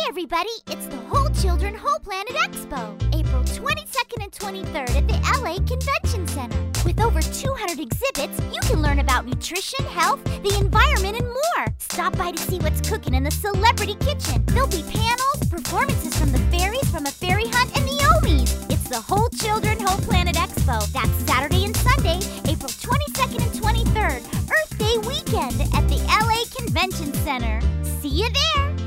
everybody, it's the Whole Children Whole Planet Expo, April 22nd and 23rd at the LA Convention Center. With over 200 exhibits, you can learn about nutrition, health, the environment, and more. Stop by to see what's cooking in the Celebrity Kitchen. There'll be panels, performances from the fairies, from a fairy hunt, and the Omis. It's the Whole Children Whole Planet Expo. That's Saturday and Sunday, April 22nd and 23rd, Earth Day weekend at the LA Convention Center. See you there!